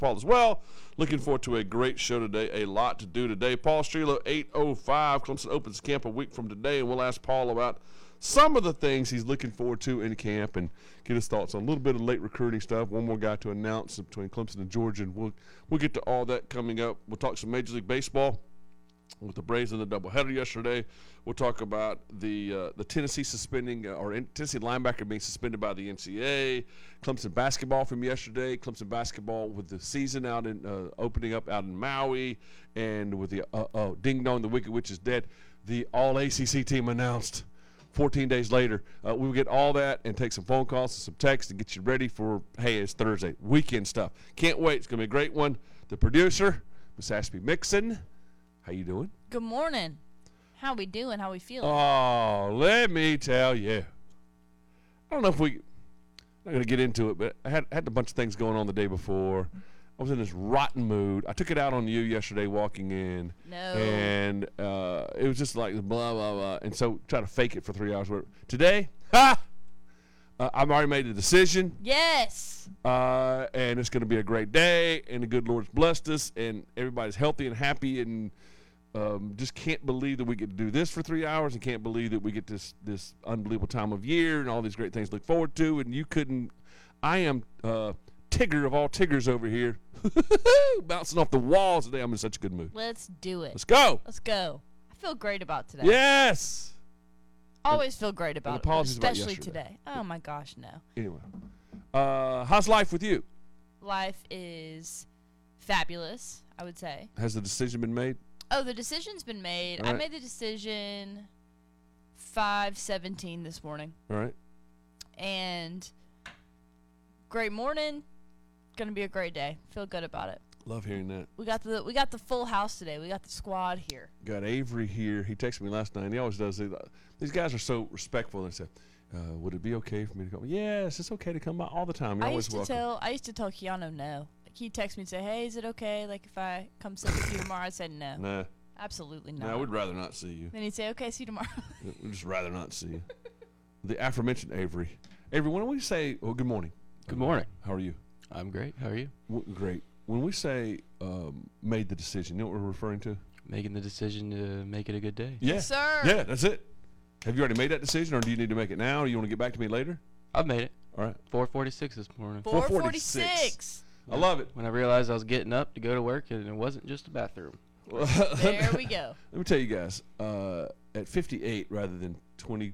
Paul as well. Looking forward to a great show today. A lot to do today. Paul Strelo, 8:05. Clemson opens camp a week from today, and we'll ask Paul about some of the things he's looking forward to in camp and get his thoughts on a little bit of late recruiting stuff. One more guy to announce between Clemson and Georgia, and we'll get to all that coming up. We'll talk some Major League Baseball with the Braves in the doubleheader yesterday. We'll talk about the Tennessee suspending Tennessee linebacker being suspended by the NCAA. Clemson basketball from yesterday. Clemson basketball with the season out in opening up out in Maui, and with the ding dong, the Wicked Witch is dead. The All ACC team announced 14 days later. We'll get all that and take some phone calls and some texts and get you ready for, hey, it's Thursday, weekend stuff. Can't wait. It's going to be a great one. The producer, Miss Ashby Mixon. How you doing? Good morning. How we doing? How we feeling? Oh, let me tell you. I don't know if I'm not going to get into it, but I had a bunch of things going on the day before. I was in this rotten mood. I took it out on you yesterday walking in. No. And it was just like blah, blah, blah. And so try to fake it for 3 hours. Today, I've already made a decision. Yes. And it's going to be a great day, and the good Lord's blessed us, and everybody's healthy and happy, and just can't believe that we get to do this for 3 hours, and can't believe that we get this unbelievable time of year and all these great things to look forward to. And you couldn't – I am Tigger of all Tiggers over here, bouncing off the walls today. I'm in such a good mood. Let's do it. Let's go. Let's go. I feel great about today. Yes. Always feel great about it, apologies about especially yesterday. today. Oh, my gosh, no. Anyway, how's life with you? Life is fabulous, I would say. Has the decision been made? Oh, the decision's been made. All right. I made the decision 5:17 this morning. All right. And great morning. Going to be a great day. Feel good about it. Love hearing that. We got the full house today. We got the squad here. Got Avery here. He texted me last night, and he always does. These guys are so respectful. They said, would it be okay for me to come? Yes, it's okay to come by all the time. You're always welcome. I used to tell Keanu no. Like, he'd text me and say, hey, is it okay? Like, if I come sit with you tomorrow? I said no. Nah. Absolutely not. Nah, we'd rather not see you. Then he'd say, okay, see you tomorrow. We'd just rather not see you. The aforementioned Avery. Avery, when we say, good morning. Good morning. How are you? I'm great. How are you? Great. When we say made the decision, you know what we're referring to? Making the decision to make it a good day. Yeah. Yes, sir. Yeah, that's it. Have you already made that decision, or do you need to make it now, or you want to get back to me later? I've made it. All right. 4:46 this morning. 4:46. I love it. When I realized I was getting up to go to work, and it wasn't just a bathroom. There we go. Let me tell you guys, at 58 rather than 20.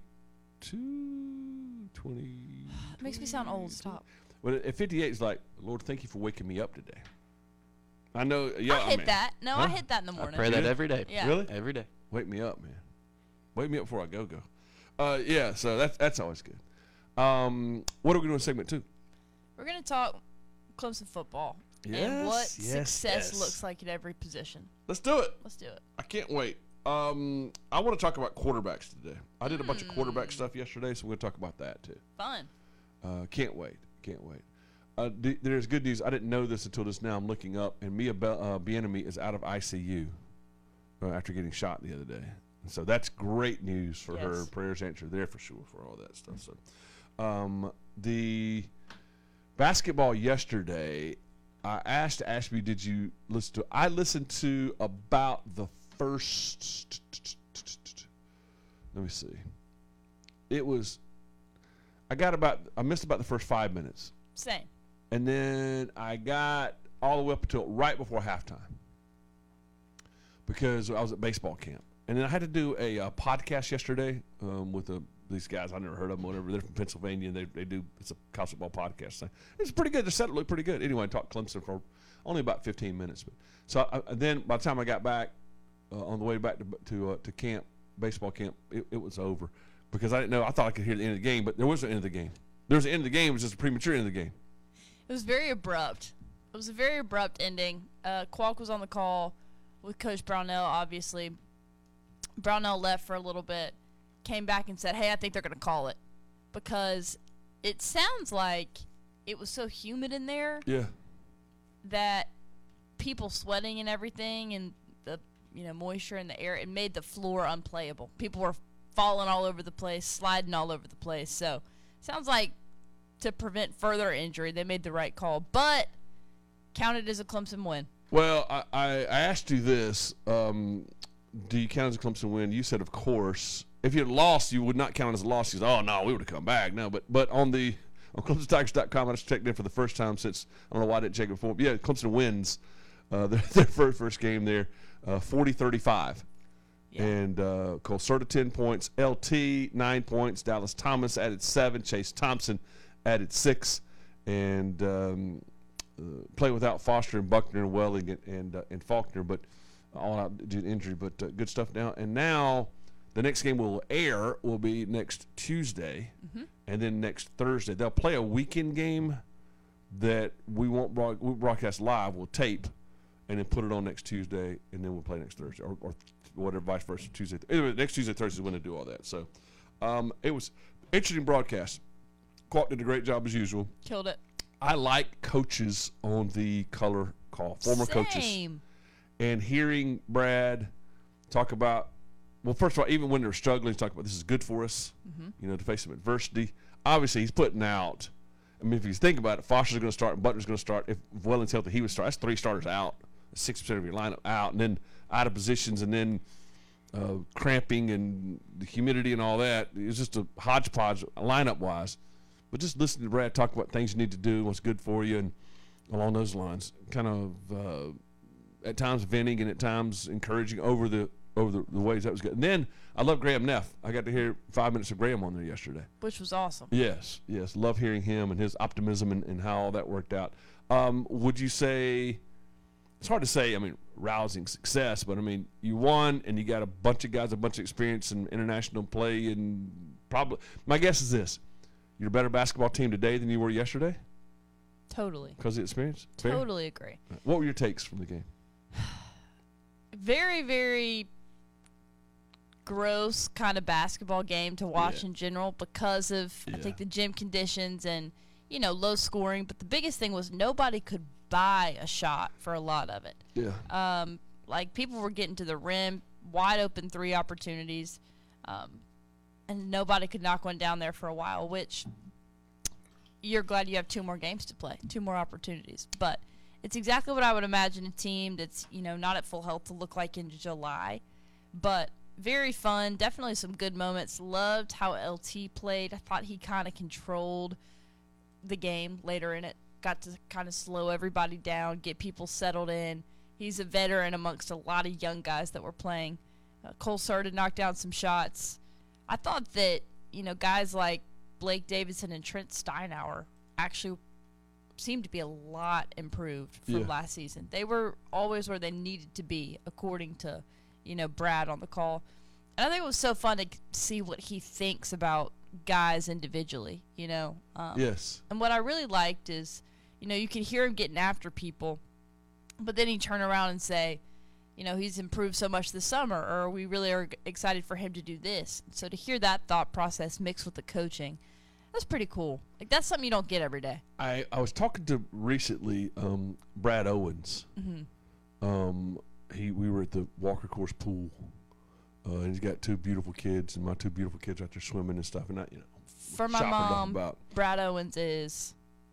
It makes me sound old. Stop. Well, at 58, it's like, Lord, thank you for waking me up today. I know. Yeah, I hit that. No, I hit that in the morning. I pray that every day. Yeah. Really? Every day. Wake me up, man. Wake me up before I go. Yeah, so that's always good. What are we doing in segment 2? We're going to talk Clemson football and what success looks like at every position. Let's do it. Let's do it. I can't wait. I want to talk about quarterbacks today. I did a bunch of quarterback stuff yesterday, so we're going to talk about that too. Fun. Can't wait. There's good news. I didn't know this until just now. I'm looking up, and Mia Bieniemy is out of ICU after getting shot the other day. And so that's great news for her. Prayers answered there for sure for all that stuff. So, the basketball yesterday, I asked Ashby, did you listen to it? I listened to about the first, let me see. I missed about the first 5 minutes. Same. And then I got all the way up until right before halftime because I was at baseball camp. And then I had to do a podcast yesterday with these guys. I never heard of them, whatever. They're from Pennsylvania, and they do – it's a college football podcast thing. It's pretty good. The set looked pretty good. Anyway, I talked Clemson for only about 15 minutes. So then by the time I got back on the way back to camp, baseball camp, it was over because I didn't know. I thought I could hear the end of the game, but there wasn't an end of the game. There was an end of the game. It was just a premature end of the game. It was very abrupt. It was a very abrupt ending. Qualk was on the call with Coach Brownell, obviously. Brownell left for a little bit, came back and said, hey, I think they're going to call it because it sounds like it was so humid in there that people sweating and everything and the moisture in the air, it made the floor unplayable. People were falling all over the place, sliding all over the place. So sounds like to prevent further injury, they made the right call. But Count it as a Clemson win. Well, I asked you this. Do you count as a Clemson win? You said, of course. If you had lost, you would not count it as a loss. You said, oh, no, we would have come back. No, but on ClemsonTigers.com, I just checked in for the first time since, I don't know why I didn't check it before. But yeah, Clemson wins their first game there, 40-35. Yeah. And Colcerta 10 points, LT 9 points, Dallas Thomas added 7, Chase Thompson added 6, and play without Foster and Buckner and Welling and Faulkner, but all out due to injury. But good stuff now. And now the next game will air will be next Tuesday, and then next Thursday they'll play a weekend game that we won't broadcast live. We'll tape and then put it on next Tuesday, and then we'll play next Thursday or whatever, vice versa. Tuesday. Anyway, next Tuesday, Thursday is when they do all that. So it was interesting broadcast. Clark did a great job as usual. Killed it. I like coaches on the color call, former coaches. Same. And hearing Brad talk about, well, first of all, even when they're struggling, talk about this is good for us, to face some adversity. Obviously, he's putting out, I mean, if you think about it, Foster's going to start and Butler's going to start. If Welling's healthy, he would start. That's 3 starters out, 6% of your lineup out, and then out of positions, and then cramping and the humidity and all that. It was just a hodgepodge lineup-wise. But just listening to Brad talk about things you need to do, what's good for you, and along those lines, kind of at times venting and at times encouraging over the ways that was good. And then I love Graham Neff. I got to hear 5 minutes of Graham on there yesterday. Which was awesome. Yes. Love hearing him and his optimism and how all that worked out. Would you say, it's hard to say, I mean, rousing success, but I mean, you won and you got a bunch of guys, a bunch of experience in international play, and probably, my guess is this. You're a better basketball team today than you were yesterday? Totally. Because of the experience? Fair? Totally agree. What were your takes from the game? Very, very gross kind of basketball game to watch in general because of, I think, the gym conditions and, low scoring. But the biggest thing was nobody could buy a shot for a lot of it. Yeah. Like, people were getting to the rim, wide open 3 opportunities. And nobody could knock one down there for a while, which you're glad you have 2 more games to play, 2 more opportunities. But it's exactly what I would imagine a team that's, not at full health to look like in July. But very fun, definitely some good moments. Loved how LT played. I thought he kind of controlled the game later in it. Got to kind of slow everybody down, get people settled in. He's a veteran amongst a lot of young guys that were playing. Colcerta knocked down some shots. I thought that, guys like Blake Davidson and Trent Steinauer actually seemed to be a lot improved from last season. They were always where they needed to be, according to, Brad on the call. And I think it was so fun to see what he thinks about guys individually, Yes. And what I really liked is, you could hear him getting after people, but then he'd turn around and say, he's improved so much this summer, or we really are excited for him to do this. So to hear that thought process mixed with the coaching, that's pretty cool. Like, that's something you don't get every day. I was talking to recently Brad Owens. We were at the Walker Course pool, and he's got 2 beautiful kids, and my 2 beautiful kids out there swimming and stuff. And for my mom, Brad Owens is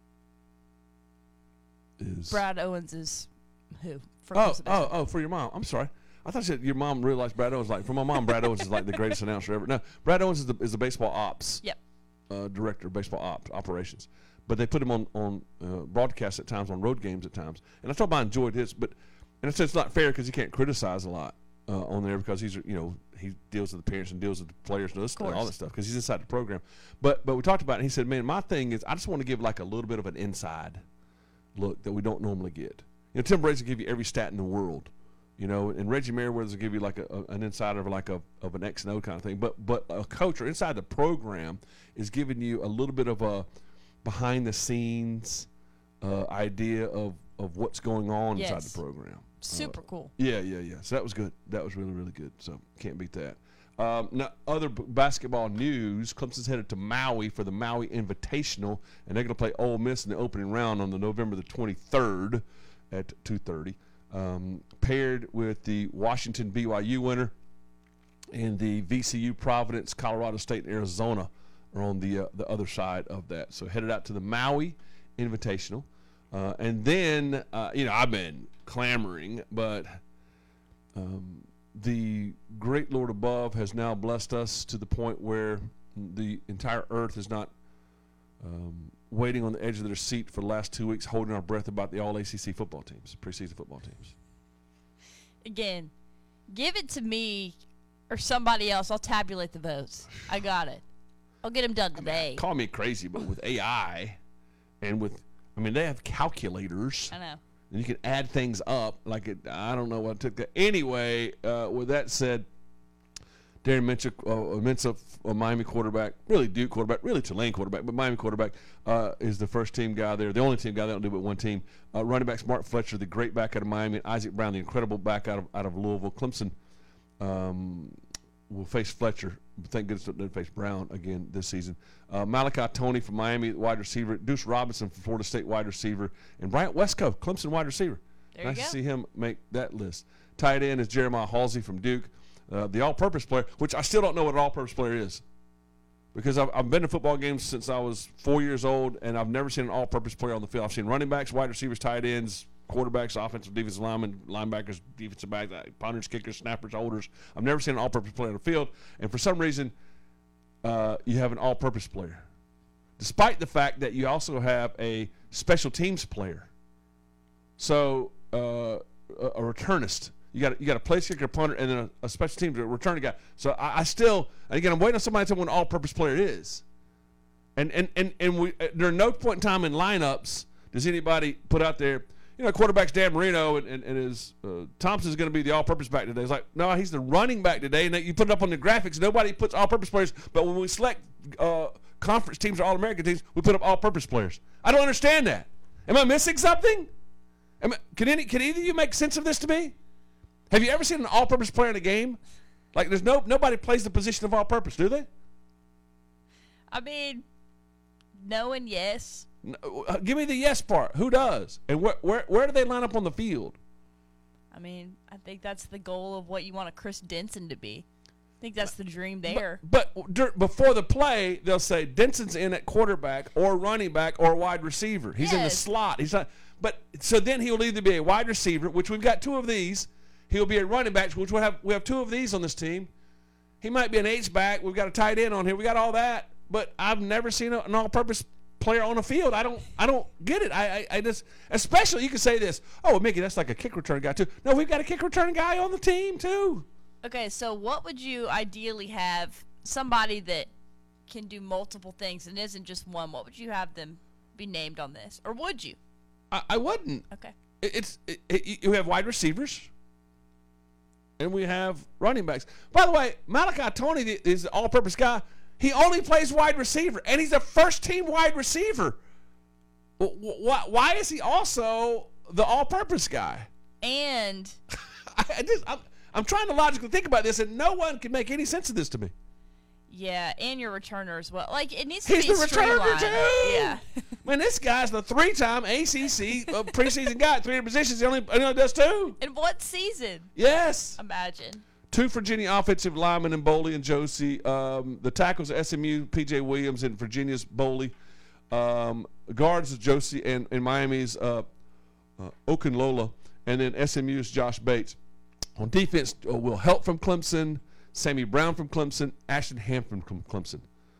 Brad Owens is who? For your mom. I'm sorry. I thought you said your mom realized Brad Owens. Like, for my mom, Brad Owens is like the greatest announcer ever. No, Brad Owens is the baseball ops. Yep. Director of baseball operations. But they put him on broadcast at times, on road games at times. And I told him I enjoyed his, and I said it's not fair because he can't criticize a lot on there because he deals with the parents and deals with the players and all that stuff because he's inside the program. But we talked about it, and he said, man, my thing is I just want to give like a little bit of an inside look that we don't normally get. Tim Brazy will give you every stat in the world, and Reggie Merriweather will give you like an insider of an X and O kind of thing. But a coach or inside the program is giving you a little bit of a behind the scenes idea of what's going on inside the program. Super cool. Yeah. So that was good. That was really, really good. So can't beat that. Now, other basketball news, Clemson's headed to Maui for the Maui Invitational, and they're going to play Ole Miss in the opening round on the November the 23rd at 2:30. Paired with the Washington BYU winner and the VCU Providence, Colorado State, and Arizona are on the other side of that. So headed out to the Maui Invitational. And then, I've been clamoring, but the great Lord above has now blessed us to the point where the entire earth is not waiting on the edge of their seat for the last 2 weeks, holding our breath about the all-ACC football teams, preseason football teams. Again, give it to me or somebody else. I'll tabulate the votes. I got it. I'll get them done today. Call me crazy, but with AI and they have calculators. I know. And you can add things up. I don't know what took that. Anyway, with that said, Darren Mensah, a Miami quarterback, really Duke quarterback, really Tulane quarterback, but Miami quarterback is the first team guy there. The only team guy they don't do but one team. Running backs Mark Fletcher, the great back out of Miami, and Isaac Brown, the incredible back out of Louisville. Clemson will face Fletcher. Thank goodness they didn't face Brown again this season. Malachi Toney from Miami, wide receiver. Deuce Robinson from Florida State, wide receiver. And Bryant Westco, Clemson wide receiver. There nice you go. to see him make that list. Tight end is Jeremiah Halsey from Duke. The all-purpose player, which I still don't know what an all-purpose player is, because I've been to football games since I was 4 years old, and I've never seen an all-purpose player on the field. I've seen running backs, wide receivers, tight ends, quarterbacks, offensive, defensive linemen, linebackers, defensive backs, punters, kickers, snappers, holders. I've never seen an all-purpose player on the field, and for some reason, you have an all-purpose player, despite the fact that you also have a special teams player. So a returnist. You got a place kicker, punter, and then a special teams returning guy. So I still, again, I'm waiting on somebody to tell me what an all-purpose player is. And we during no point in time in lineups does anybody put out there, quarterback's Dan Marino and his Thompson's going to be the all-purpose back today. It's like, no, he's the running back today, and you put it up on the graphics. Nobody puts all-purpose players, but when we select conference teams or all-American teams, we put up all-purpose players. I don't understand that. Am I missing something? Can either of you make sense of this to me? Have you ever seen an all-purpose player in a game? Like, there's nobody plays the position of all-purpose, do they? I mean, no and yes. No, give me the yes part. Who does? And where do they line up on the field? I mean, I think that's the goal of what you want a Chris Denson to be. I think that's the dream there. But before the play, they'll say Denson's in at quarterback or running back or wide receiver. He's in the slot. He's not. But so then he'll either be a wide receiver, which we've got two of these. He'll be a running back, which we have two of these on this team. He might be an H-back. We've got a tight end on here. We got all that. But I've never seen an all-purpose player on the field. I don't get it. I just, especially you can say this. Oh, Mickey, that's like a kick return guy too. No, we've got a kick return guy on the team too. Okay, so what would you ideally have somebody that can do multiple things and isn't just one? What would you have them be named on this, or would you? I wouldn't. Okay. You have wide receivers. And we have running backs. By the way, Malachi Toney is an all-purpose guy. He only plays wide receiver, and he's a first-team wide receiver. Why is he also the all-purpose guy? And I'm trying to logically think about this, and no one can make any sense of this to me. Yeah, and your returner as well. Like, it needs to He's be the returner, too. Yeah. Man, this guy's the three-time ACC preseason guy at 300 positions. He only does two. In what season? Yes. Imagine. Two Virginia offensive linemen in Boley and Josie. The tackles are SMU, P.J. Williams, and Virginia's Boley. Guards is Josie, and Miami's Okunlola. And then SMU's Josh Bates. On defense, Will Help from Clemson, Sammy Brown from Clemson, Ashton Hampton from Clemson.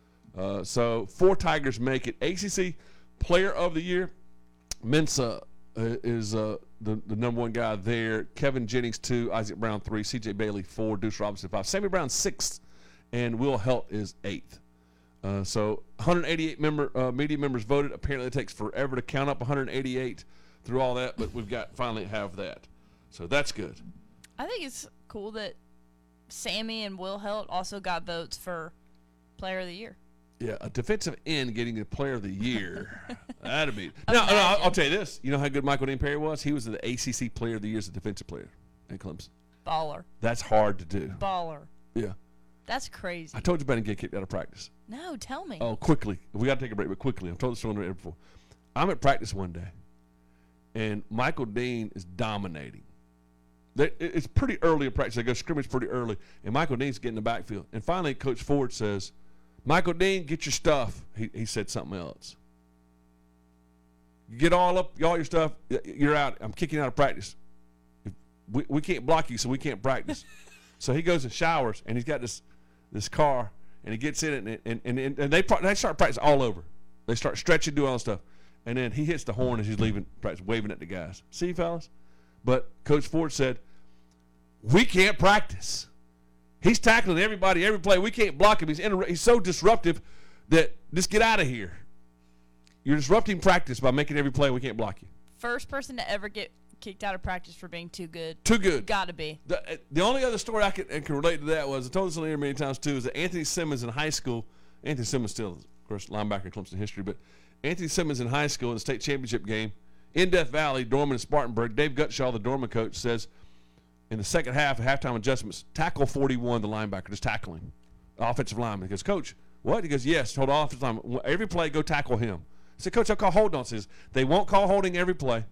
So 4 Tigers make it. ACC Player of the Year, Mensah is the number one guy there. Kevin Jennings 2, Isaac Brown 3, C.J. Bailey 4, Deuce Robinson 5, Sammy Brown 6th, and Will Helt is 8th. So 188 media members voted. Apparently it takes forever to count up 188 through all that, but we've got finally have that. So that's good. I think it's cool that Sammy and Will Helt also got votes for Player of the Year. Yeah, a defensive end getting a Player of the Year. That'd be. No, I'll tell you this. You know how good Michael Dean Perry was? He was the ACC Player of the Year as a defensive player at Clemson. Baller. That's hard to do. Baller. Yeah. That's crazy. I told you about him getting kicked out of practice. No, tell me. Oh, quickly. We got to take a break, but quickly. I've told this story before. I'm at practice one day, and Michael Dean is dominating. It's pretty early in practice. They go scrimmage pretty early, and Michael Dean's getting the backfield. And finally, Coach Ford says, Michael Dean, get your stuff. He said something else. You get all your stuff. You're out. I'm kicking you out of practice. We can't block you, so we can't practice. So he goes and showers, and he's got this car, and he gets in it, and they start practice all over. They start stretching, doing all this stuff, and then he hits the horn as he's leaving practice, waving at the guys. See, fellas? But Coach Ford said, we can't practice. He's tackling everybody, every play. We can't block him. He's so disruptive that just get out of here. You're disrupting practice by making every play. We can't block you. First person to ever get kicked out of practice for being too good. Too good. Got to be. The only other story I can relate to that was, I told this on the air many times too, is that Anthony Simmons in high school, Anthony Simmons still, of course, linebacker in Clemson history, but Anthony Simmons in high school in the state championship game in Death Valley, Dorman and Spartanburg, Dave Gutshaw, the Dorman coach, says in the second half, at halftime adjustments, tackle 41, the linebacker, just tackling the offensive lineman. He goes, Coach, what? He goes, yes, hold on, offensive lineman. Every play, go tackle him. I said, Coach, I'll call hold on. He says, they won't call holding every play.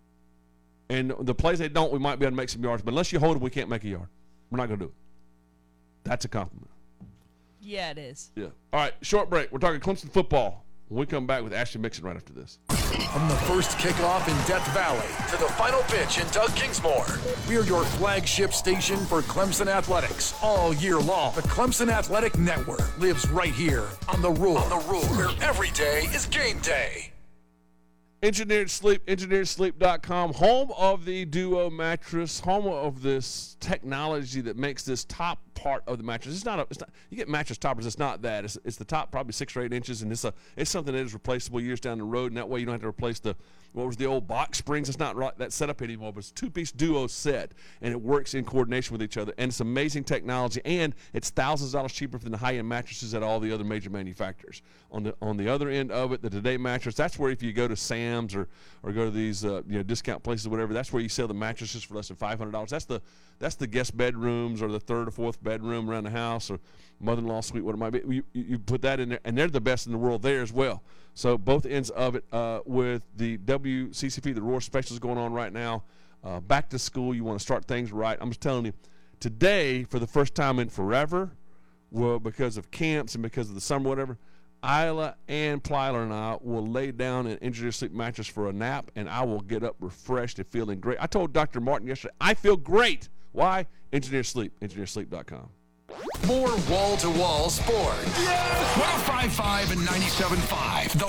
And the plays they don't, we might be able to make some yards. But unless you hold them, we can't make a yard. We're not going to do it. That's a compliment. Yeah, it is. Yeah. All right, short break. We're talking Clemson football. When we come back with Ashton Mixon right after this. From the first kickoff in Death Valley to the final pitch in Doug Kingsmore, we're your flagship station for Clemson athletics all year long. The Clemson Athletic Network lives right here on The Roar, where every day is game day. Engineered Sleep, engineeredsleep.com, home of the Duo mattress, home of this technology that makes this top part of the mattress. It's not you get mattress toppers, it's not that. It's the top probably 6 or 8 inches, and it's something that is replaceable years down the road, and that way you don't have to replace the old box springs. It's not right, that setup anymore, but it's a 2-piece Duo set, and it works in coordination with each other, and it's amazing technology, and it's thousands of dollars cheaper than the high-end mattresses at all the other major manufacturers. On the other end of it, the Today mattress, that's where if you go to Sam's or go to these discount places or whatever, that's where you sell the mattresses for less than $500. That's the guest bedrooms or the third or fourth bedroom around the house or mother-in-law suite, what it might be. You put that in there, and they're the best in the world there as well. So both ends of it with the WCCP, the Roar Specials going on right now. Back to school, you want to start things right. I'm just telling you, today, for the first time in forever, well, because of camps and because of the summer, whatever, Isla and Plyler and I will lay down an engineered sleep mattress for a nap, and I will get up refreshed and feeling great. I told Dr. Martin yesterday, I feel great. Why? Engineered Sleep, engineeredsleep.com. More wall-to-wall sports. Yeah! 105.5 and 97.5, The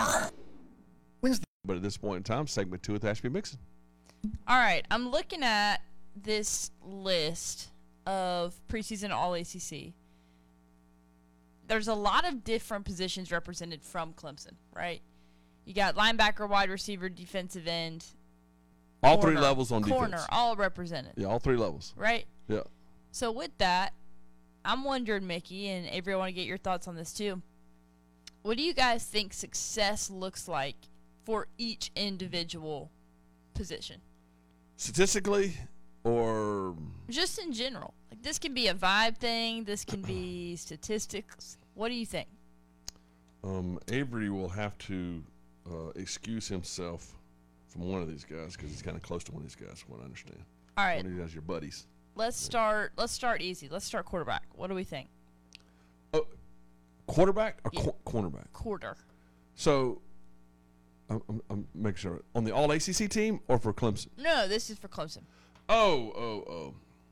Roar. But at this point in time, segment 2 with Ashby Mixon. All right, I'm looking at this list of preseason All-ACC. There's a lot of different positions represented from Clemson, right? You got linebacker, wide receiver, defensive end. All corner, 3 levels on defense. Corner, all represented. Yeah, all 3 levels. Right? Yeah. So with that, I'm wondering, Mickey, and Avery, I want to get your thoughts on this too. What do you guys think success looks like for each individual position? Statistically or just in general? Like, this can be a vibe thing. This can be statistics. What do you think? Avery will have to excuse himself from one of these guys because he's kind of close to one of these guys, from what I understand. All right. One of these guys, your buddies. Let's start easy. Let's start quarterback. What do we think? Quarterback or cornerback? Quarter. So, I'm making sure. On the All-ACC team or for Clemson? No, this is for Clemson. Oh.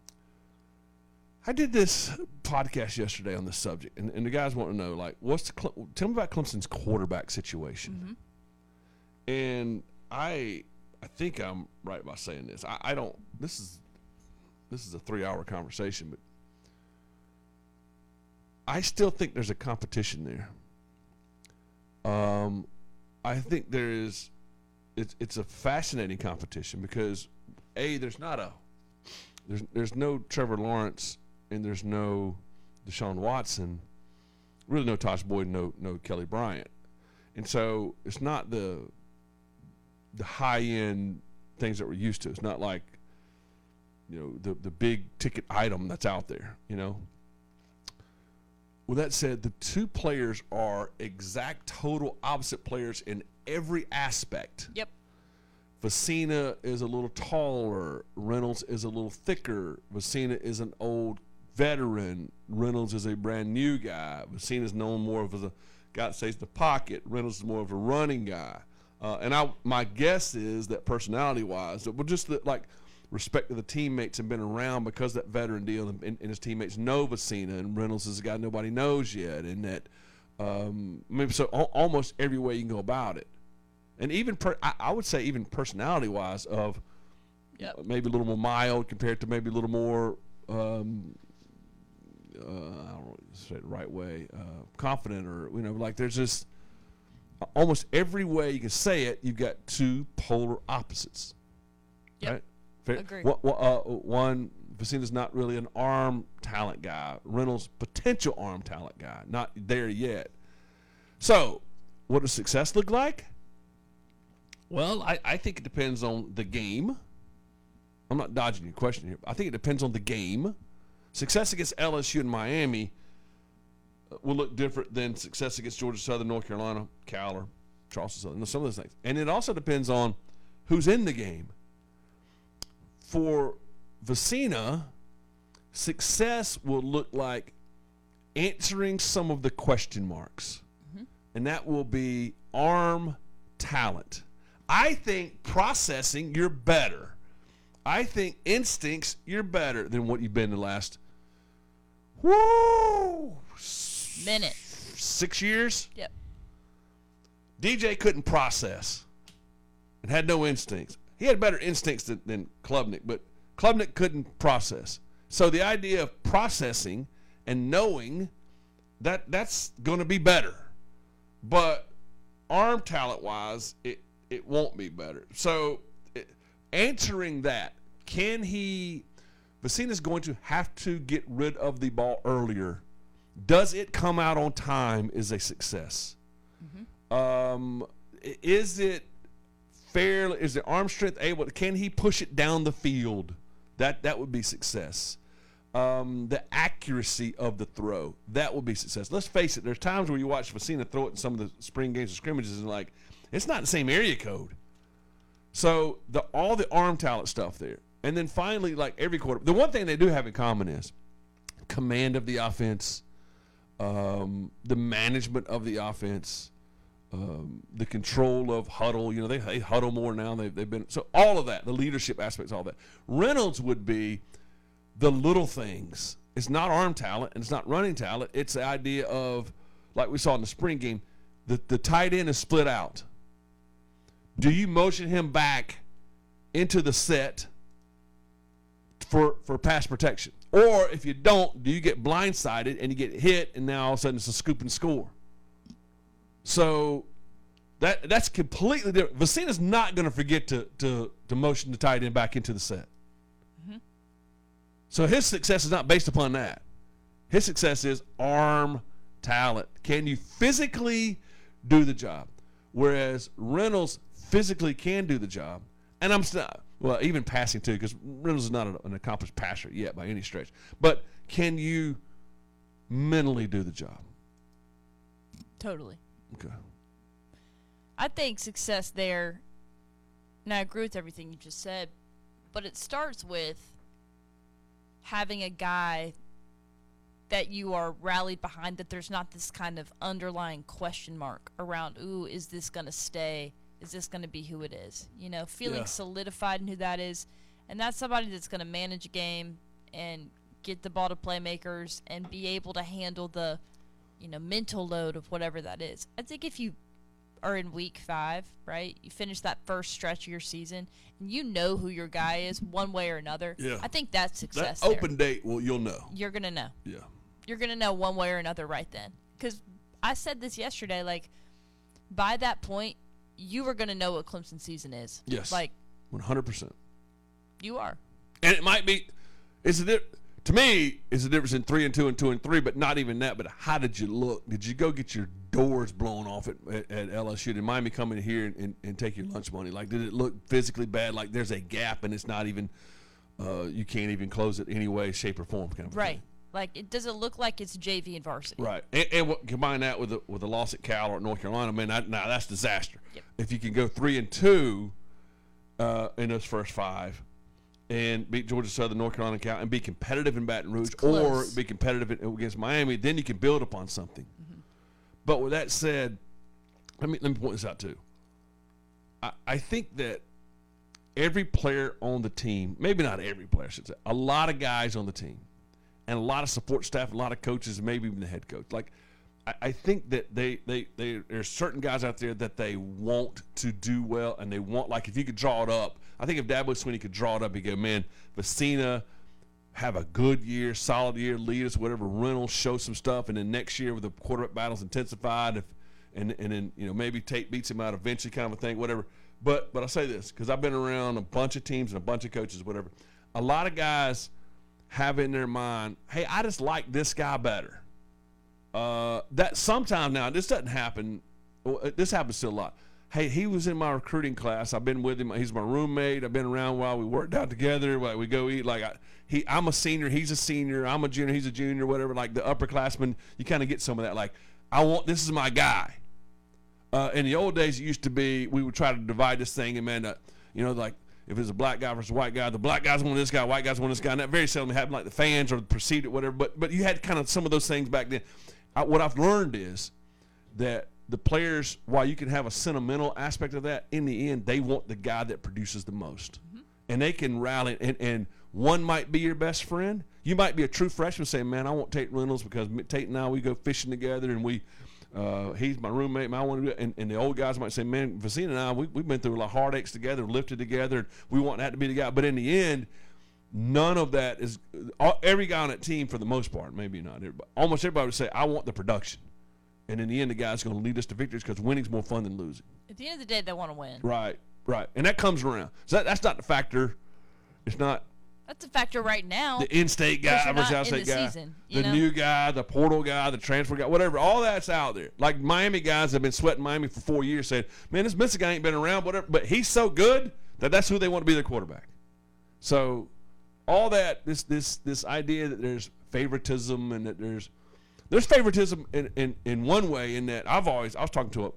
I did this podcast yesterday on this subject, and the guys want to know, like, tell me about Clemson's quarterback situation. Mm-hmm. And I think I'm right by saying this. I don't. This is a 3-hour conversation, but I still think there's a competition there. I think there is. It's a fascinating competition because there's no Trevor Lawrence and there's no Deshaun Watson, really no Tosh Boyd, no Kelly Bryant, and so it's not the high end things that we're used to. It's not like the big ticket item that's out there. With that said, the 2 players are exact total opposite players in every aspect. Yep. Vicina is a little taller. Reynolds is a little thicker. Vicina is an old veteran. Reynolds is a brand new guy. Vicina is known more of as a guy that stays in the pocket. Reynolds is more of a running guy. And my guess is that personality-wise, that we'll just like respect to the teammates and been around because of that veteran deal, and his teammates know Vicina, and Reynolds is a guy nobody knows yet, and that maybe so almost every way you can go about it, and even I would say even personality-wise of maybe a little more mild compared to maybe a little more I don't know say it the right way, confident, or like there's just almost every way you can say it. You've got two polar opposites. Yep. Right? Agree. One, Vicina's not really an arm talent guy. Reynolds, potential arm talent guy. Not there yet. So, what does success look like? Well, I think it depends on the game. I'm not dodging your question here. I think it depends on the game. Success against LSU and Miami will look different than success against Georgia Southern, North Carolina, Cal, or Charleston Southern. Some of those things. And it also depends on who's in the game. For Vicina, success will look like answering some of the question marks. Mm-hmm. And that will be arm talent. I think processing, you're better. I think instincts, you're better than what you've been the last minute. 6 years? Yep. DJ couldn't process and had no instincts. He had better instincts than Klubnik, but Klubnik couldn't process. So the idea of processing and knowing that's going to be better. But arm talent-wise, it won't be better. So answering that, Vicina's going to have to get rid of the ball earlier. Does it come out on time is a success. Mm-hmm. Is the arm strength able? Can he push it down the field? That would be success. The accuracy of the throw, that would be success. Let's face it. There's times where you watch Vicina throw it in some of the spring games of scrimmages, and like it's not the same area code. So all the arm talent stuff there, and then finally, like every quarter, the one thing they do have in common is command of the offense, the management of the offense. The control of huddle, they huddle more now. They've been so all of that, the leadership aspects, all that. Reynolds would be the little things. It's not arm talent and it's not running talent. It's the idea of, like we saw in the spring game, the tight end is split out. Do you motion him back into the set for pass protection, or if you don't, do you get blindsided and you get hit and now all of a sudden it's a scoop and score? So that's completely different. Vicina's not going to forget to motion the tight end back into the set. Mm-hmm. So his success is not based upon that. His success is arm talent. Can you physically do the job? Whereas Reynolds physically can do the job. And even passing too, because Reynolds is not an accomplished passer yet by any stretch. But can you mentally do the job? Totally. Okay. I think success there, and I agree with everything you just said, but it starts with having a guy that you are rallied behind, that there's not this kind of underlying question mark around, is this going to stay? Is this going to be who it is? Feeling solidified in who that is. And that's somebody that's going to manage a game and get the ball to playmakers and be able to handle the mental load of whatever that is. I think if you are in week 5, right, you finish that first stretch of your season, and you know who your guy is one way or another, I think that's success. That open date, you'll know. You're going to know. Yeah. You're going to know one way or another right then. Because I said this yesterday, like, by that point, you were going to know what Clemson season is. Yes. Like, 100%. You are. And it might be, to me, it's the difference in 3-2 and 2-3, but not even that. But how did you look? Did you go get your doors blown off at LSU? Did Miami come in here and take your lunch money? Like, did it look physically bad? Like, there's a gap and it's not even, you can't even close it any way, shape, or form kind of right. thing. Like, it doesn't look like it's JV and varsity. Right. And combine that with the loss at Cal or at North Carolina, man, that's disaster. Yep. If you can go 3-2 in those first 5 and beat Georgia Southern, North Carolina, Cal, and be competitive in Baton Rouge or be competitive against Miami, then you can build upon something. Mm-hmm. But with that said, let me point this out too. I think that every player on the team, maybe not every player, I should say, a lot of guys on the team, and a lot of support staff, a lot of coaches, maybe even the head coach. Like, I think that there's certain guys out there that they want to do well, and they want, like, if you could draw it up, I think if Dabo Swinney could draw it up, he'd go, man, Vicina, have a good year, solid year, lead us, whatever, Reynolds, show some stuff, and then next year with the quarterback battles intensified, and then maybe Tate beats him out eventually, kind of a thing, whatever. But I'll say this, because I've been around a bunch of teams and a bunch of coaches, whatever. A lot of guys have in their mind, hey, I just like this guy better. That sometimes now, this doesn't happen. This happens still a lot. Hey, he was in my recruiting class. I've been with him. He's my roommate. I've been around while we worked out together. Like, we go eat. Like, I'm a senior. He's a senior. I'm a junior. He's a junior. Whatever. Like the upperclassmen, you kind of get some of that. Like, this is my guy. In the old days, it used to be we would try to divide this thing, and man, like if it's a black guy versus a white guy, the black guys want this guy, white guys want this guy, and that very seldom happened. Like the fans or perceived it, whatever. But you had kind of some of those things back then. What I've learned is that the players, while you can have a sentimental aspect of that, in the end, they want the guy that produces the most. Mm-hmm. And they can rally, and one might be your best friend. You might be a true freshman saying, man, I want Tate Reynolds because Tate and I, we go fishing together, and he's my roommate, I want to do it. And the old guys might say, man, Vicina and I, we've been through a lot of heartaches together, lifted together, and we want that to be the guy. But in the end, none of that is – every guy on that team, for the most part, maybe not everybody, almost everybody would say, I want the production. And in the end, the guy's going to lead us to victories because winning's more fun than losing. At the end of the day, they want to win. Right. And that comes around. So that's not the factor. It's not – that's a factor right now. The in-state guy versus out-state guy. Season, the new guy, the portal guy, the transfer guy, whatever. All that's out there. Like Miami guys have been sweating Miami for 4 years saying, man, this Mississippi guy ain't been around, whatever. But he's so good that's who they want to be their quarterback. So all that, this idea that there's favoritism and that there's favoritism in one way in that I was talking to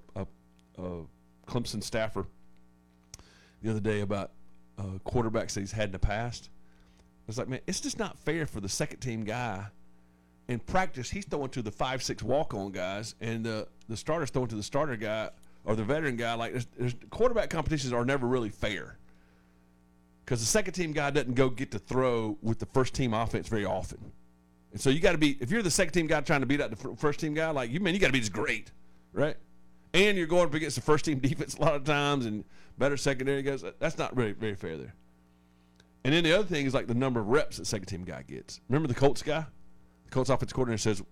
a Clemson staffer the other day about quarterbacks that he's had in the past. It's like, man, it's just not fair for the second-team guy. In practice, he's throwing to the 5'6" walk-on guys, and the starter's throwing to the starter guy or the veteran guy. Like, quarterback competitions are never really fair because the second-team guy doesn't go get to throw with the first-team offense very often. And so you got to be – if you're the second-team guy trying to beat out the first-team guy, like, you got to be just great, right? And you're going up against the first-team defense a lot of times and better secondary guys. That's not really very fair there. And then the other thing is like the number of reps that second-team guy gets. Remember the Colts guy? The Colts offensive coordinator says,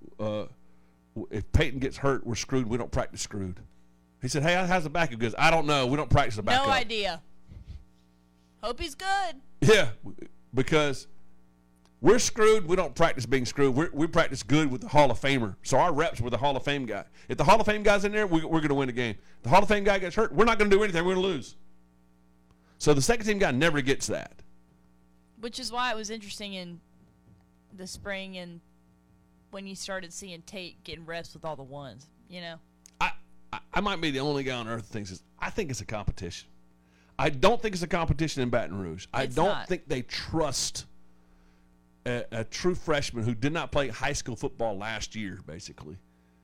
if Peyton gets hurt, we're screwed. We don't practice screwed. He said, hey, how's the backup? He goes, I don't know. We don't practice the backup. No idea. Hope he's good. Yeah, because we're screwed. We don't practice being screwed. We practice good with the Hall of Famer. So our reps were the Hall of Fame guy. If the Hall of Fame guy's in there, we're going to win the game. If the Hall of Fame guy gets hurt, we're not going to do anything. We're going to lose. So the second-team guy never gets that. Which is why it was interesting in the spring and when you started seeing Tate getting reps with all the ones, I might be the only guy on earth that thinks I think it's a competition. I don't think it's a competition in Baton Rouge. I don't think they trust a true freshman who did not play high school football last year, basically,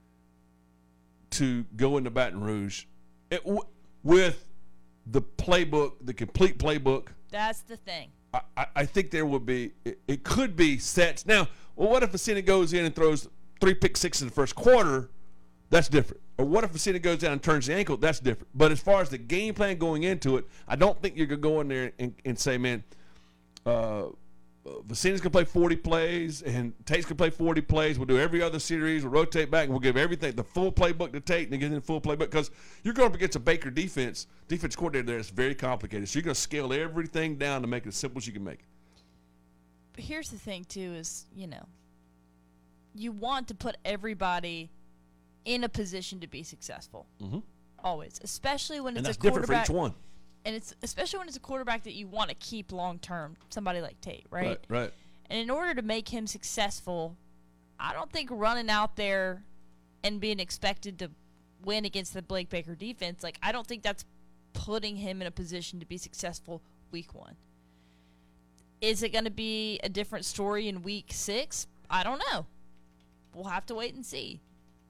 to go into Baton Rouge with the playbook, the complete playbook. That's the thing. I think there will be – it could be sets. Now, well, what if Vicina goes in and throws 3 pick sixes in the first quarter? That's different. Or what if Vicina goes down and turns the ankle? That's different. But as far as the game plan going into it, I don't think you're going to go in there and say, man, Vicina's going to play 40 plays and Tate's going to play 40 plays. We'll do every other series. We'll rotate back, and we'll give everything, the full playbook to Tate, and then get in the full playbook because you're going up against a Baker defense coordinator there. It's very complicated. So you're going to scale everything down to make it as simple as you can make it. But here's the thing, too, is, you want to put everybody in a position to be successful. Mm-hmm. Always. Especially when and it's that's a quarterback. different for each one. And it's especially when it's a quarterback that you want to keep long term, somebody like Tate, right? Right. And in order to make him successful, I don't think running out there and being expected to win against the Blake Baker defense, like I don't think that's putting him in a position to be successful week 1. Is it going to be a different story in week 6? I don't know. We'll have to wait and see.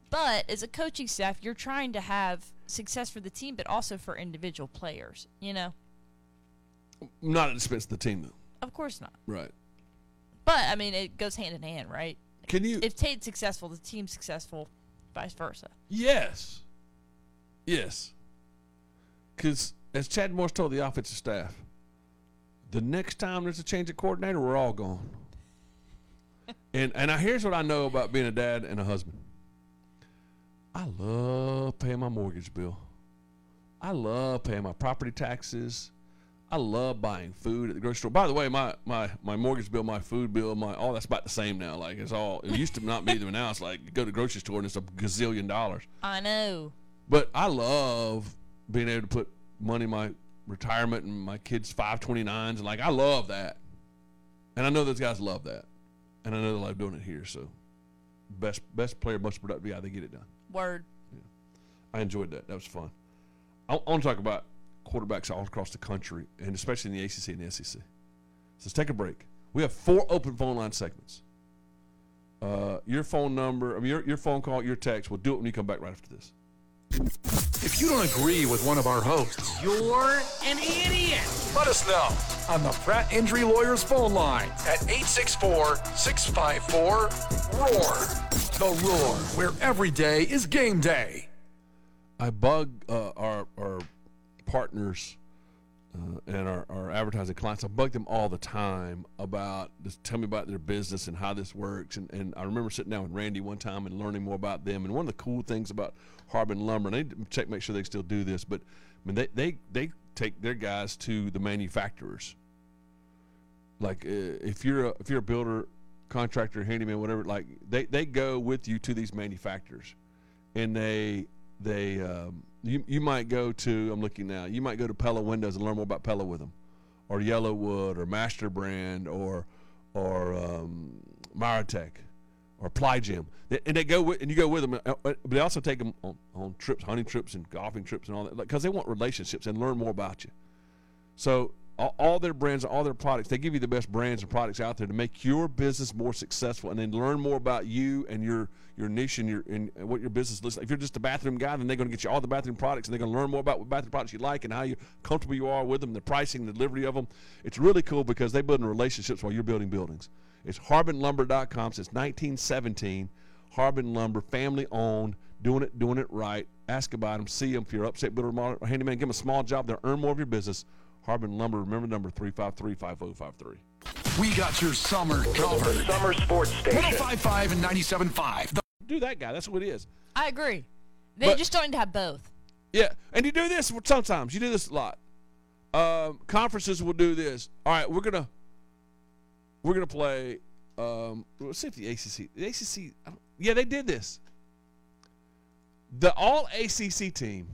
But as a coaching staff, you're trying to have success for the team, but also for individual players, you know? Not at the expense of the team, though. Of course not. Right. But, I mean, it goes hand in hand, right? Can you? If Tate's successful, the team's successful, vice versa. Yes. Yes. Because, as Chad Morris told the offensive staff, the next time there's a change of coordinator, we're all gone. And here's what I know about being a dad and a husband. I love paying my mortgage bill. I love paying my property taxes. I love buying food at the grocery store. By the way, my mortgage bill, my food bill, all that's about the same now. Like it used to not be, but now it's like you go to the grocery store and it's $1 gazillion. I know. But I love being able to put money in my retirement and my kids' 529s, and like I love that. And I know those guys love that. And I know they love doing it here. So best player, most productive guy, they get it done. Word. Yeah. I enjoyed that. That was fun. I want to talk about quarterbacks all across the country, and especially in the ACC and the SEC. So let's take a break. We have 4 open phone line segments. Your phone number, your phone call, your text. We'll do it when you come back right after this. If you don't agree with one of our hosts, You're an idiot. let us know on the Pratt Injury Lawyers phone line at 864-654-ROAR. The Roar, where every day is game day. I bug our partners and our advertising clients. I bug them all the time about just tell me about their business and how this works. And I remember sitting down with Randy one time and learning more about them. And one of the cool things about Harbin Lumber, and I need to make sure they still do this, but I mean they take their guys to the manufacturers. Like if you're a builder, contractor, handyman, whatever, like they go with you to these manufacturers, and you might go to, I'm looking now, you might go to Pella Windows and learn more about Pella with them, or Yellowwood, or Master Brand, or Myratech, or Ply Gym, and you go with them, but they also take them on trips, hunting trips and golfing trips and all that, because they want relationships and learn more about you. So all their brands, all their products, they give you the best brands and products out there to make your business more successful, and then learn more about you and your niche and what your business looks like. If you're just a bathroom guy, then they're going to get you all the bathroom products, and they're going to learn more about what bathroom products you like and how comfortable you are with them, the pricing, the delivery of them. It's really cool because they build relationships while you're building buildings. It's HarbinLumber.com since 1917. Harbin Lumber, family owned, doing it right. Ask about them, see them. If you're upset builder or handyman, give them a small job. They'll earn more of your business. Harbin Lumber, remember number 353-5053. We got your summer covered. Summer Sports Station. 105.5 and 97.5. Do that guy. That's what it is. I agree. They But- just don't need to have both. Yeah, and you do this sometimes. You do this a lot. Conferences will do this. All right, we're gonna play. Let's see if the ACC. Yeah, they did this. The All ACC team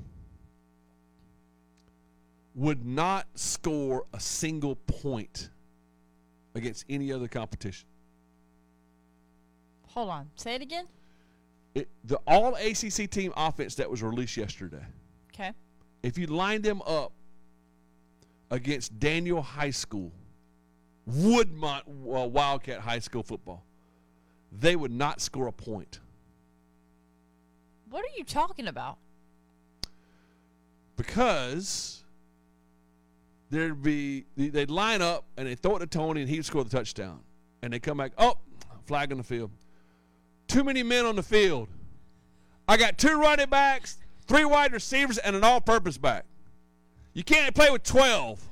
would not score a single point against any other competition. Hold on. Say it again. The All ACC team offense that was released yesterday, Okay. if you line them up against Daniel High School, Woodmont Wildcat High School football, they would not score a point. What are you talking about? Because they'd line up and they throw it to Tony and he'd score the touchdown. And they come back, flag on the field. Too many men on the field. I got 2 running backs, 3 wide receivers, and an all-purpose back. You can't play with 12.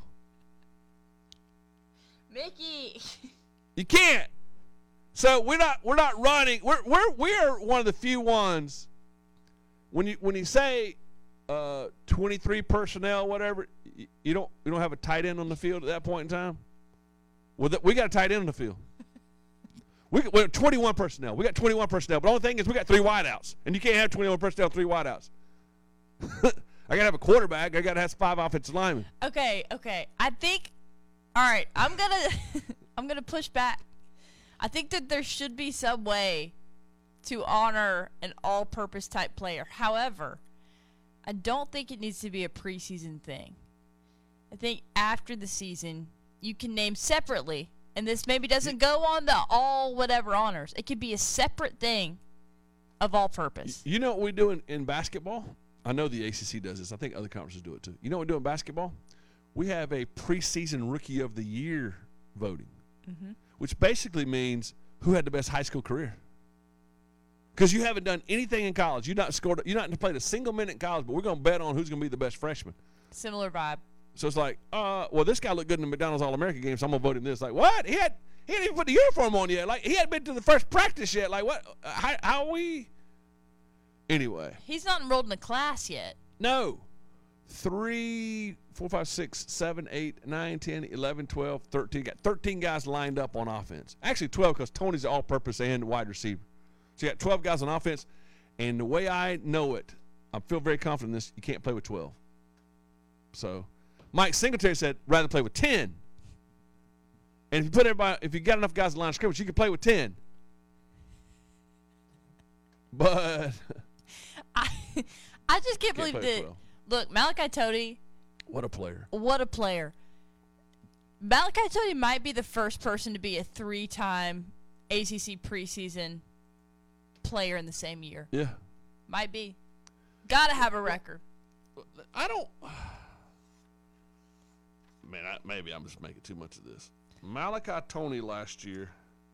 Mickey. You can't. So we're not running. We are one of the few ones. When you say 23 personnel, whatever, you don't have a tight end on the field at that point in time. Well, we got a tight end on the field. We're 21 personnel. We got 21 personnel. But the only thing is we got 3 wideouts, and you can't have 21 personnel, 3 wideouts. I gotta have a quarterback. I gotta have 5 offensive linemen. Okay. I think. All right. I'm gonna push back. I think that there should be some way to honor an all-purpose type player. However, I don't think it needs to be a preseason thing. I think after the season, you can name separately, and this maybe doesn't go on the all whatever honors. It could be a separate thing of all purpose. You know what we do in basketball? I know the ACC does this. I think other conferences do it too. You know what we do in basketball? We have a preseason Rookie of the Year voting, which basically means who had the best high school career. Because you haven't done anything in college. You're not played a single minute in college, but we're going to bet on who's going to be the best freshman. Similar vibe. So it's like, well, this guy looked good in the McDonald's All-American game, so I'm going to vote him this. Like, what? He hadn't even put the uniform on yet. Like, he hadn't been to the first practice yet. Like, what? How are we? Anyway. He's not enrolled in a class yet. No. 3, 4, 5, 6, 7, 8, 9, 10, 11, 12, 13. Got 13 guys lined up on offense. Actually, 12 because Tony's all-purpose and wide receiver. So you got 12 guys on offense, and the way I know it, I feel very confident in this, you can't play with 12. So Mike Singletary said rather play with 10. And if you got enough guys in line of scrimmage, you can play with 10. But I just can't believe play that. 12. Look, Malachi Toti, What a player. what a player. Malachi Toti might be the first person to be a 3-time ACC preseason player in the same year. Yeah. Might be. Gotta have a record. I don't. Man, maybe I'm just making too much of this. Malachi Tony last year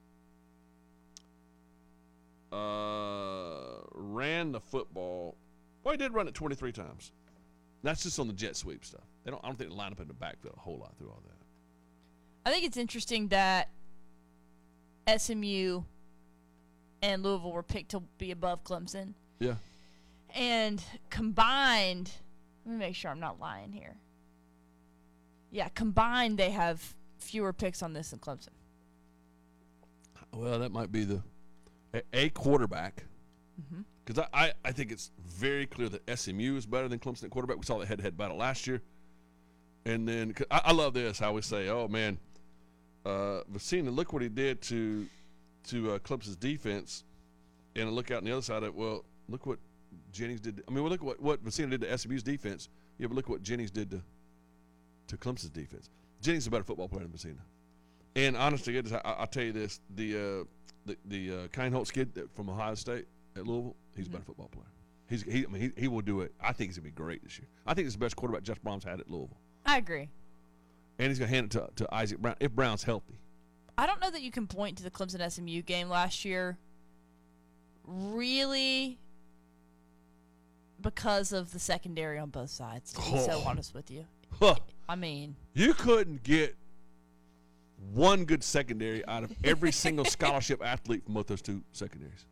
ran the football. Well, he did run it 23 times. That's just on the jet sweep stuff. I don't think they line up in the backfield a whole lot through all that. I think it's interesting that SMU and Louisville were picked to be above Clemson. Yeah. And combined, let me make sure I'm not lying here. Yeah, combined they have fewer picks on this than Clemson. Well, that might be a quarterback. Because I think it's very clear that SMU is better than Clemson at quarterback. We saw the head-to-head battle last year. And then I love this, how we say, oh, man, Vicina, look what he did to Clemson's defense. And I look out on the other side of it, well, look what Jennings did. I mean, well, look what Vicina did to SMU's defense. Yeah, but look what Jennings did to Clemson's defense. Jennings is a better football player than Vicina. And honestly, I'll tell you this, the Kineholtz kid from Ohio State at Louisville, he's a better football player. He will do it. I think he's going to be great this year. I think he's the best quarterback Jeff Brom's had at Louisville. I agree. And he's going to hand it to Isaac Brown, if Brown's healthy. I don't know that you can point to the Clemson SMU game last year really because of the secondary on both sides, to be so honest with you. Huh. I mean, You couldn't get one good secondary out of every single scholarship athlete from both those two secondaries.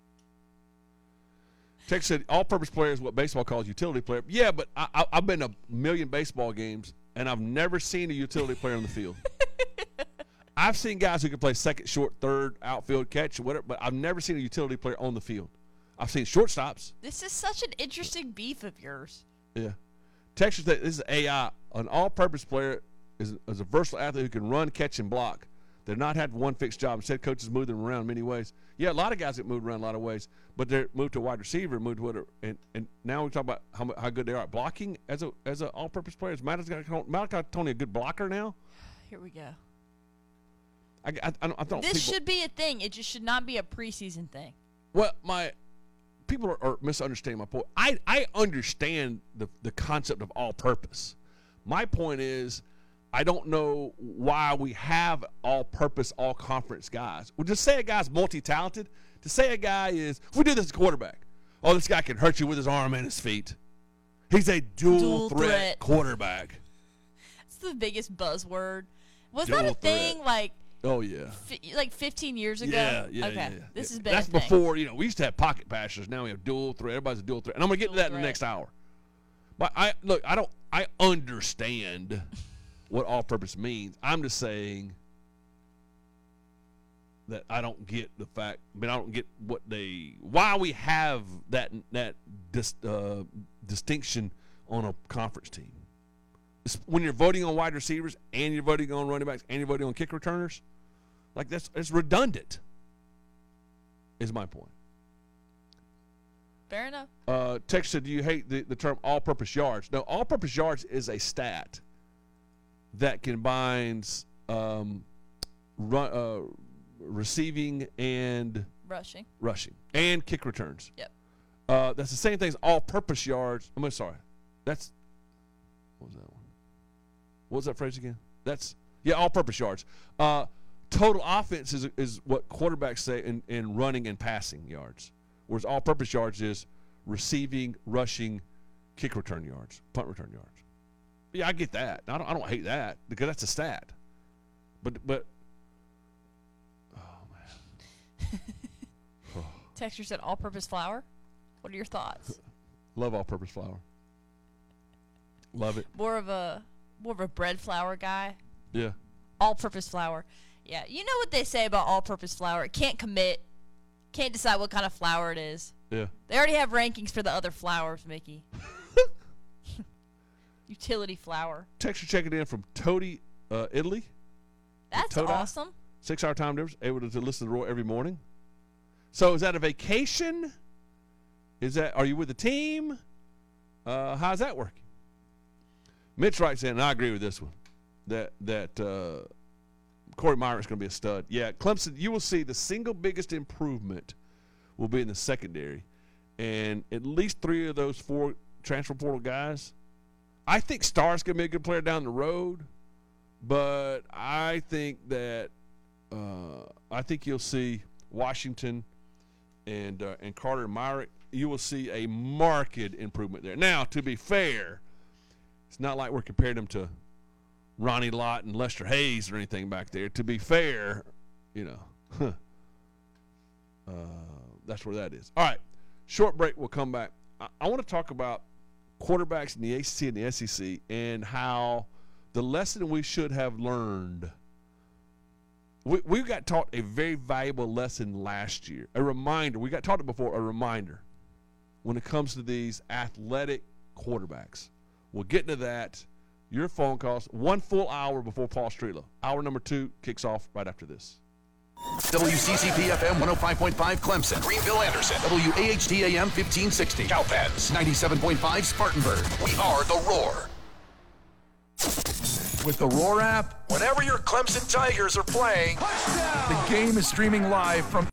Tex said all-purpose player is what baseball calls utility player. Yeah, but I've been to a million baseball games, and I've never seen a utility player on the field. I've seen guys who can play second, short, third, outfield, catch, or whatever, but I've never seen a utility player on the field. I've seen shortstops. this is such an interesting beef of yours. Yeah. Texas, this is AI. An all-purpose player is a versatile athlete who can run, catch, and block. They're not had one fixed job. Instead, coaches move them around in many ways. Yeah, a lot of guys get moved around a lot of ways, but they're moved to a wide receiver, moved to whatever. And now we talk about how good they are at blocking as an all-purpose player. Is Malachi Tony a good blocker now? Here we go. I don't. This should be a thing. It just should not be a preseason thing. Well, people are misunderstanding my point. I understand the concept of all-purpose. My point is, I don't know why we have all-purpose, all-conference guys. Well, just say a guy's multi-talented. To say a guy is, we do this as a quarterback. Oh, this guy can hurt you with his arm and his feet. He's a dual threat quarterback. That's the biggest buzzword. Was Dual that a threat. thing like Oh, yeah. like 15 years ago? Yeah. Okay. Yeah. This has been That's a thing. before, we used to have pocket passers. Now we have dual threat. Everybody's a dual threat. And I'm going to get to that in the Dual next hour. But I understand what all-purpose means. I'm just saying that I don't get the fact, I don't get why we have that distinction on a conference team. When you're voting on wide receivers and you're voting on running backs and you're voting on kick returners, like it's redundant, is my point. Fair enough. Tex said, do you hate the term all-purpose yards? No, all-purpose yards is a stat that combines receiving and Rushing. and kick returns. Yep. That's the same thing as all-purpose yards. I'm sorry. What was that one? What was that phrase again? All-purpose yards. Total offense is what quarterbacks say in running and passing yards, whereas all-purpose yards is receiving, rushing, kick return yards, punt return yards. Yeah, I get that. I don't hate that because that's a stat. But oh man. Texture said all-purpose flour. What are your thoughts? Love all-purpose flour. Love it. More of a bread flour guy. Yeah. All-purpose flour. Yeah, you know what they say about all-purpose flour. It can't commit. Can't decide what kind of flour it is. Yeah. They already have rankings for the other flours, Mickey. Utility flour. Texture checking in from Todi, Italy. That's Todi. awesome. 6-hour time difference. Able to listen to the Roar every morning. So is that a vacation? Are you with the team? How's that working? Mitch writes in, and I agree with this one, that Corey Myrick's going to be a stud. Yeah, Clemson, you will see the single biggest improvement will be in the secondary. And at least 3 of those 4 transfer portal guys, I think Starr's going to be a good player down the road, but I think that I think you'll see Washington and Carter Myrick. You will see a marked improvement there. Now, to be fair, it's not like we're comparing them to Ronnie Lott and Lester Hayes or anything back there. To be fair, that's where that is. All right, short break. We'll come back. I want to talk about quarterbacks in the ACC and the SEC and how the lesson we should have learned. We got taught a very valuable lesson last year. A reminder. We got taught it before. A reminder when it comes to these athletic quarterbacks. We'll get into that. Your phone calls 1 full hour before Paul Streetlow. Hour number 2 kicks off right after this. WCCP FM 105.5 Clemson, Greenville Anderson, WAHT AM 1560, Cowpens 97.5 Spartanburg. We are the Roar. With the Roar app, whenever your Clemson Tigers are playing, the game is streaming live from